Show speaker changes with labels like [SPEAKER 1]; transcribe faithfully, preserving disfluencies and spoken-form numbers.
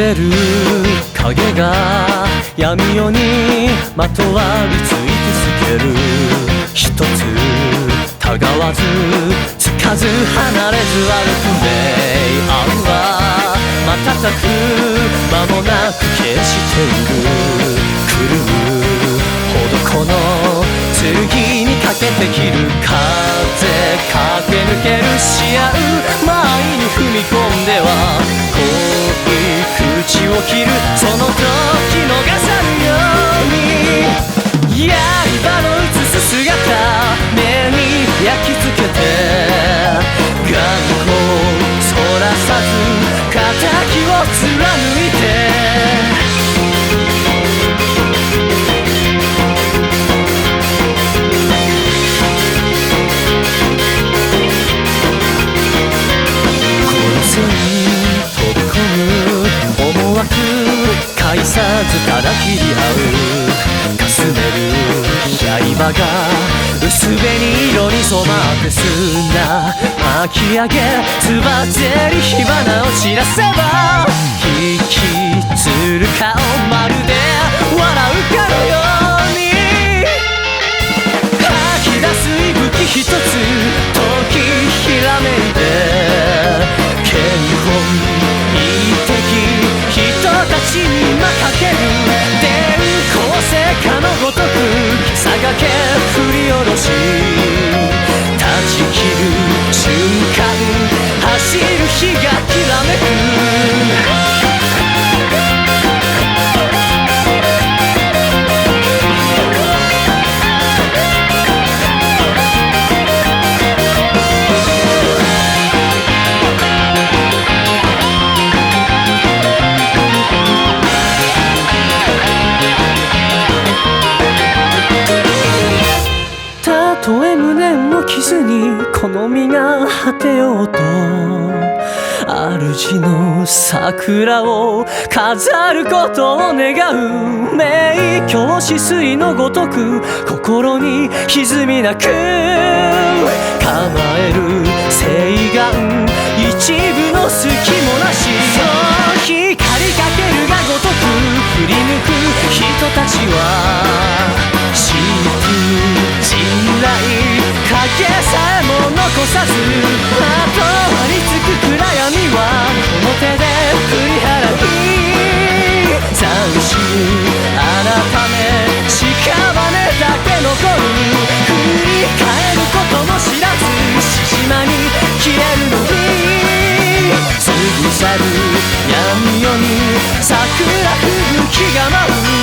[SPEAKER 1] れる影が闇夜にまとわりついてつける。一つたがわずつかず離れず歩く明暗は瞬く間もなく消している。狂うほどこの剣にかけて切る風駆け抜けるし合う前に踏み込んでは恋口を切る。その時逃さぬように刃の映す姿目に焼き付けて眼光そらさず敵を貫いて返さずただ切り合う。かすめる刃が薄紅色に染まって砂巻き上げつばぜり火花を散らせば引きつる顔まるで笑うかのように吐き出す息吹一つ時ひらめいて剣本たちに今かける電光石火のごとくさがけ振り下ろし断ち切る瞬間走る日がきらめく。たとえ無念の傷に好みが果てようと主の桜を飾ることを願う。名教止水のごとく心に歪みなく構える誓願一部の隙もなし。そう光りかけるがごとく振り抜く人たちは疾風陣雷影さえも残さずまとわりつく暗闇はこの手で振り払い斬新改め屍だけ残る。振り返ることも知らず獅子間に消えるのに過ぎ去る闇夜に桜吹雪が舞う。